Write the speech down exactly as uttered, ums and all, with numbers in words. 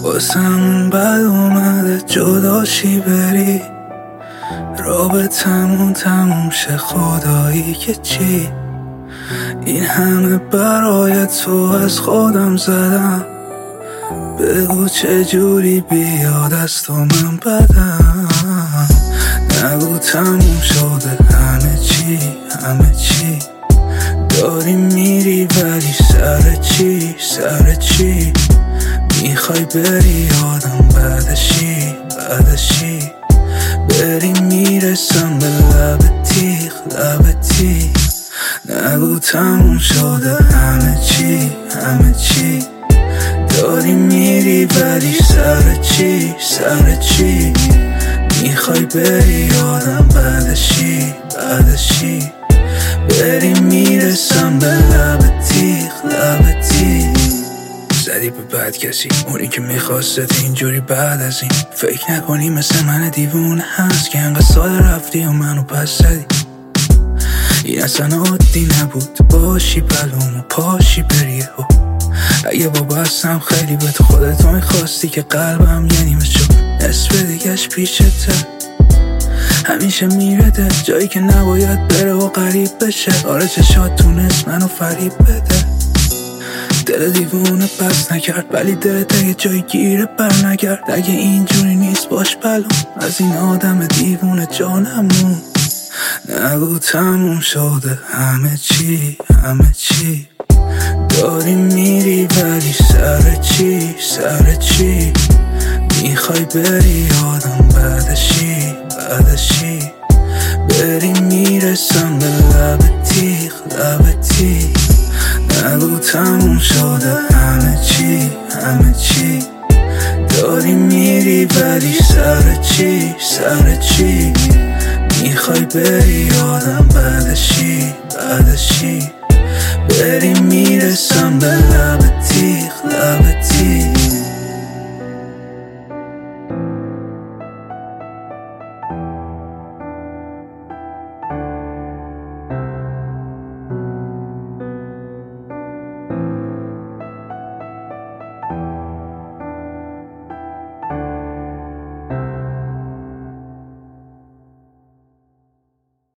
واسمون بد اومده جداشی بری، رابطمون تموم شه خدایی که چی. این همه برای تو از خودم زدم، بگو چجوری بیاد از تو من بدم. نگو تموم شده همه چی همه چی، داری میری ولی سر چی سر چی. میخوای بری آدم بعدشی بعدشی، بری میرسم به لب تیغ لب تیغ. نگو تموم شده همه چی همه چی، داری میری ولی سر چی سر چی. میخوای بری آدم بعدشی بعدشی، بری میرسم به لب تیغ لب تیغ. زدی به بد کسی اونی که میخواستت اینجوری بعد از این. فکر نکنی مثل من دیوونه هست که انقدر ساده رفتی و منو پس زدی. این اصلا عادی نبود باشی پلوم و پاشی بریه و اگه با بستم خیلی به تو خودتو میخواستی که قلبم یه نیمه شد نصف دیگهش پیشته. همیشه میرده جایی که نباید بره و قریب بشه. آره چشات تونست منو فریب بده. دل دیوونه پس نکرد ولی دلت اگه جای گیره بر نگرد. اگه اینجوری نیست باش بلوم از این آدم دیوونه جانمون. نگو تموم شده همه چی همه چی، داری میری ولی سر چی سر چی. میخوای بری آدم بعدشی بعدشی، بری میرسم به لب تیغ لب تیغ. نگو تموم شده همه چی همه چی، داری میری ولی سر چی سر چی. میخوای بری آدم بعدشی